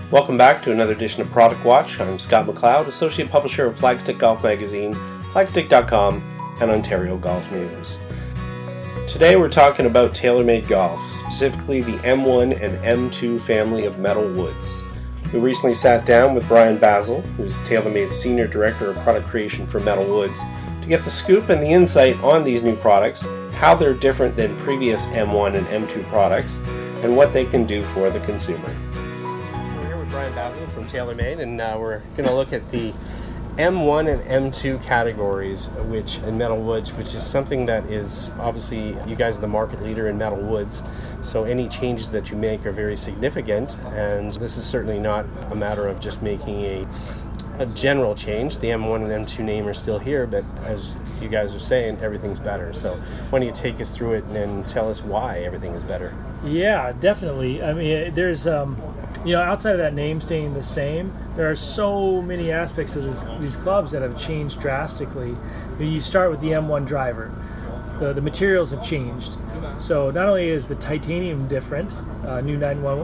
Welcome back to another edition of Product Watch. I'm Scott McLeod, Associate Publisher of Flagstick Golf Magazine, flagstick.com, and Ontario Golf News. Today we're talking about TaylorMade Golf, specifically the M1 and M2 family of metal woods. We recently sat down with Brian Basil, who's TaylorMade's Senior Director of Product Creation for Metal Woods, to get the scoop and the insight on these new products, how they're different than previous M1 and M2 products, and what they can do for the consumer. Brian Basil from TaylorMade, and we're going to look at the M1 and M2 categories in metal woods, which is something that is obviously, you guys are the market leader in metal woods, so any changes that you make are very significant, and this is certainly not a matter of just making a general change. The M1 and M2 name are still here, but as you guys are saying, everything's better. So why don't you take us through it and tell us why everything is better? Yeah, definitely. I mean, there's outside of that name staying the same, there are so many aspects of these clubs that have changed drastically. You start with the M1 driver. The materials have changed. So not only is the titanium different, new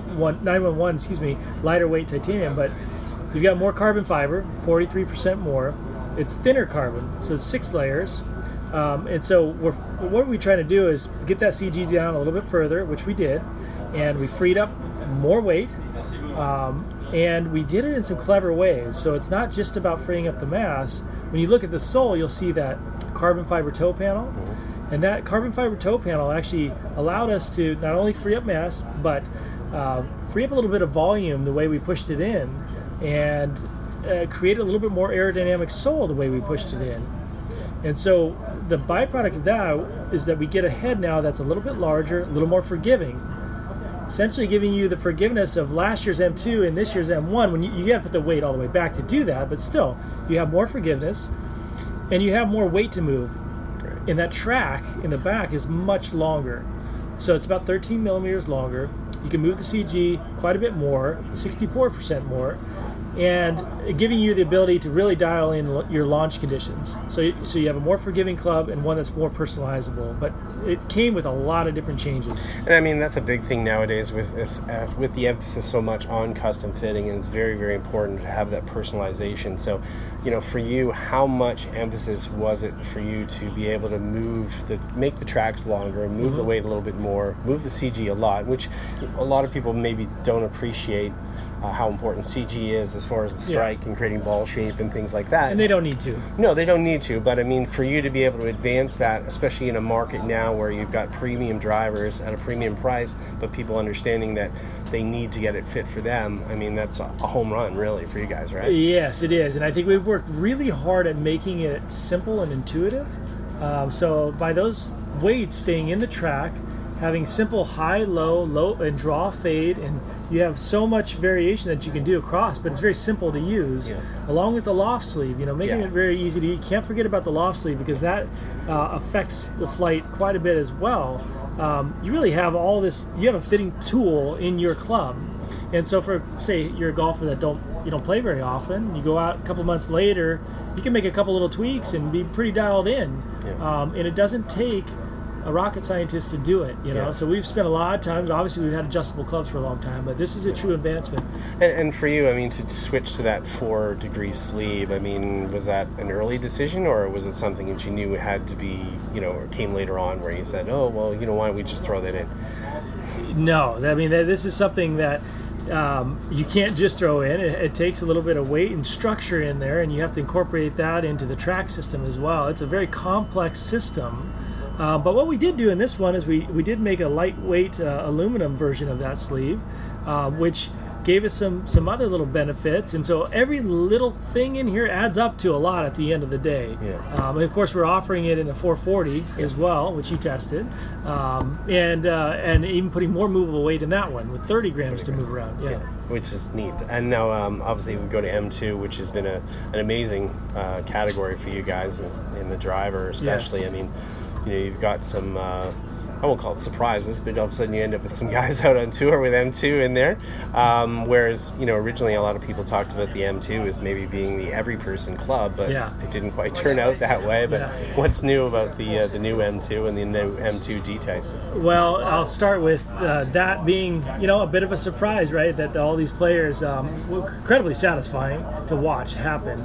911, lighter weight titanium, but you've got more carbon fiber, 43% more. It's thinner carbon, so it's 6 layers. And so what we're trying to do is get that CG down a little bit further, which we did, and we freed up more weight, and we did it in some clever ways. So it's not just about freeing up the mass. When you look at the sole, you'll see that carbon fiber toe panel, and that carbon fiber toe panel actually allowed us to not only free up mass, but free up a little bit of volume the way we pushed it in, and create a little bit more aerodynamic sole the way we pushed it in. And so the byproduct of that is that we get a head now that's a little bit larger, a little more forgiving, essentially giving you the forgiveness of last year's M2 and this year's M1. When you got to put the weight all the way back to do that, but still, you have more forgiveness and you have more weight to move. And that track in the back is much longer. So it's about 13 millimeters longer. You can move the CG quite a bit more, 64% more, and giving you the ability to really dial in your launch conditions. So you have a more forgiving club and one that's more personalizable. But it came with a lot of different changes. And I mean, that's a big thing nowadays with the emphasis so much on custom fitting, and it's very, very important to have that personalization. So, for you, how much emphasis was it for you to be able to make the tracks longer, move the weight a little bit more, move the CG a lot, which a lot of people maybe don't appreciate how important CG is as far as the strike and creating ball shape and things like that. And they don't need to. No, they don't need to. But I mean, for you to be able to advance that, especially in a market now where you've got premium drivers at a premium price, but people understanding that they need to get it fit for them, I mean, that's a home run, really, for you guys, right? Yes, it is. And I think we've worked really hard at making it simple and intuitive. So by those weights staying in the track, having simple high, low, and draw, fade, and you have so much variation that you can do across, but it's very simple to use, along with the loft sleeve, making it very easy to use. You can't forget about the loft sleeve because that affects the flight quite a bit as well. You really have all this, you have a fitting tool in your club. And so for, say, you're a golfer that you don't play very often, you go out a couple months later, you can make a couple little tweaks and be pretty dialed in. And it doesn't take a rocket scientist to do it, So we've spent a lot of time. Obviously, we've had adjustable clubs for a long time, but this is a true advancement. And for you, I mean, to switch to that 4-degree sleeve, I mean, was that an early decision, or was it something that you knew had to be, or came later on where you said, oh, well, why don't we just throw that in? No, I mean, this is something that you can't just throw in. It takes a little bit of weight and structure in there, and you have to incorporate that into the track system as well. It's a very complex system. But what we did do in this one is we did make a lightweight aluminum version of that sleeve, which gave us some other little benefits. And so every little thing in here adds up to a lot at the end of the day. And of course, we're offering it in a 440 as well, which you tested, and even putting more movable weight in that one with 30 grams to move around. Which is neat. And now, obviously, we go to M2, which has been an amazing category for you guys in the driver, especially. I mean, you've got some I won't call it surprises, but all of a sudden you end up with some guys out on tour with M2 in there. Whereas, originally a lot of people talked about the M2 as maybe being the every person club, but it didn't quite turn out that way. But what's new about the new M2 and the new M2 D-Type? Well, I'll start with that being, a bit of a surprise, right? That all these players were incredibly satisfying to watch happen.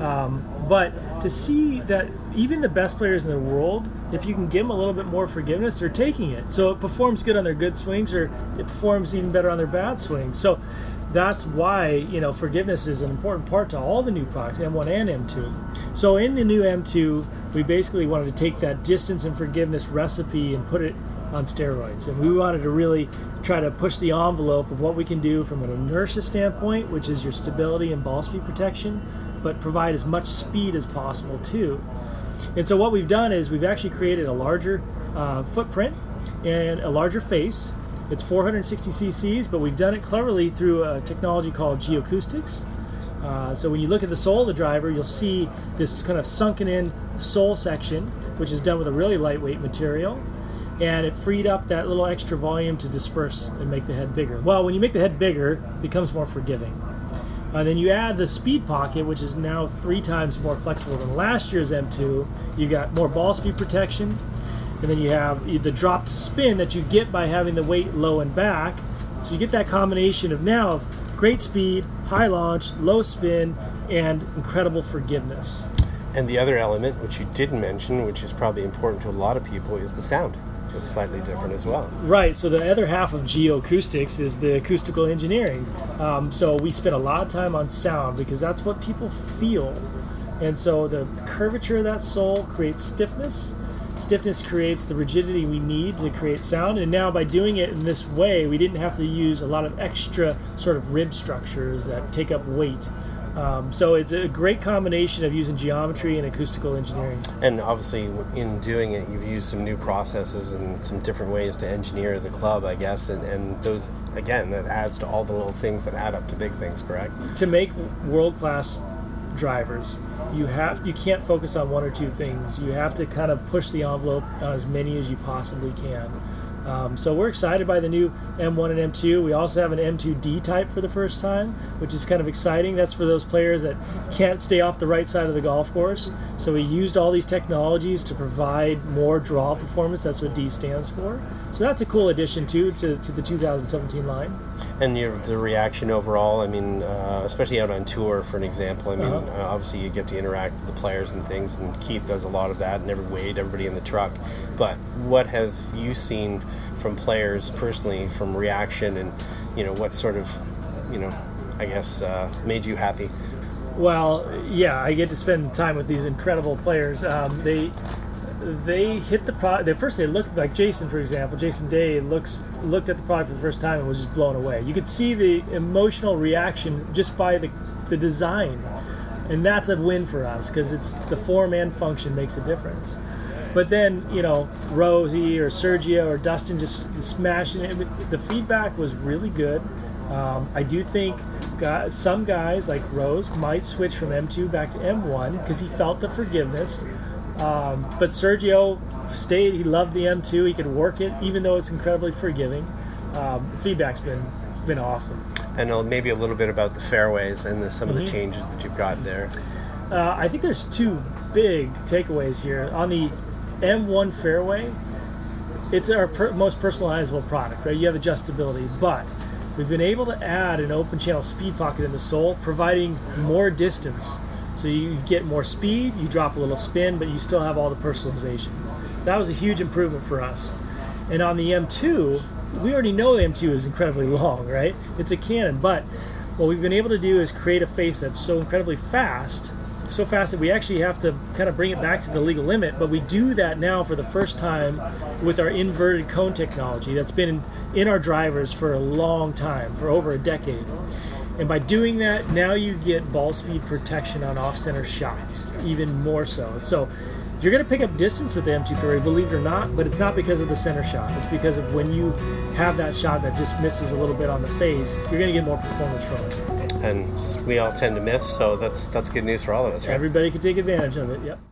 But to see that even the best players in the world, if you can give them a little bit more forgiveness, they're taking it. So it performs good on their good swings, or it performs even better on their bad swings. So that's why, forgiveness is an important part to all the new products, M1 and M2. So in the new M2, we basically wanted to take that distance and forgiveness recipe and put it on steroids. And we wanted to really try to push the envelope of what we can do from an inertia standpoint, which is your stability and ball speed protection, but provide as much speed as possible too. And so what we've done is we've actually created a larger footprint and a larger face. It's 460 cc's, but we've done it cleverly through a technology called geoacoustics. So when you look at the sole of the driver, you'll see this kind of sunken in sole section, which is done with a really lightweight material. And it freed up that little extra volume to disperse and make the head bigger. Well, when you make the head bigger, it becomes more forgiving. Then you add the speed pocket, which is now 3 times more flexible than last year's M2. You got more ball speed protection, and then you have the dropped spin that you get by having the weight low and back. So you get that combination of now of great speed, high launch, low spin, and incredible forgiveness. And the other element, which you didn't mention, which is probably important to a lot of people, is the sound. It's slightly different as well. Right, so the other half of geoacoustics is the acoustical engineering. So we spend a lot of time on sound because that's what people feel. And so the curvature of that sole creates stiffness. Stiffness creates the rigidity we need to create sound. And now by doing it in this way, we didn't have to use a lot of extra sort of rib structures that take up weight. So it's a great combination of using geometry and acoustical engineering. And obviously in doing it, you've used some new processes and some different ways to engineer the club, I guess, and those, again, that adds to all the little things that add up to big things, correct? To make world-class drivers, you can't focus on one or two things. You have to kind of push the envelope on as many as you possibly can. So we're excited by the new M1 and M2. We also have an M2 D-Type for the first time, which is kind of exciting. That's for those players that can't stay off the right side of the golf course. So we used all these technologies to provide more draw performance. That's what D stands for. So that's a cool addition too to the 2017 line. And the reaction overall, I mean, especially out on tour, for an example, I mean, obviously you get to interact with the players and things, and Keith does a lot of that, and everybody in the truck. But what have you seen from players personally, from reaction, and what sort of, I guess, made you happy? Well, yeah, I get to spend time with these incredible players. They hit the product. First, they looked like Jason, for example. Jason Day looked at the product for the first time and was just blown away. You could see the emotional reaction just by the design, and that's a win for us because it's the form and function makes a difference. But then, Rosie or Sergio or Dustin just smashing it. The feedback was really good. I do think some guys like Rose might switch from M2 back to M1 because he felt the forgiveness. But Sergio stayed. He loved the M2. He could work it, even though it's incredibly forgiving. The feedback's been awesome. And maybe a little bit about the fairways and some of the changes that you've got there. I think there's 2 big takeaways here. On the M1 fairway, it's our most personalizable product, right? You have adjustability, but we've been able to add an open channel speed pocket in the sole, providing more distance. So you get more speed, you drop a little spin, but you still have all the personalization. So that was a huge improvement for us. And on the M2, we already know the M2 is incredibly long, right? It's a cannon, but what we've been able to do is create a face that's so incredibly fast, so fast that we actually have to kind of bring it back to the legal limit, but we do that now for the first time with our inverted cone technology that's been in our drivers for a long time, for over a decade. And by doing that, now you get ball speed protection on off-center shots, even more so. So you're going to pick up distance with the M2 fairway, believe it or not, but it's not because of the center shot. It's because of when you have that shot that just misses a little bit on the face, you're going to get more performance from it. And we all tend to miss, so that's good news for all of us, right? Everybody can take advantage of it, yep.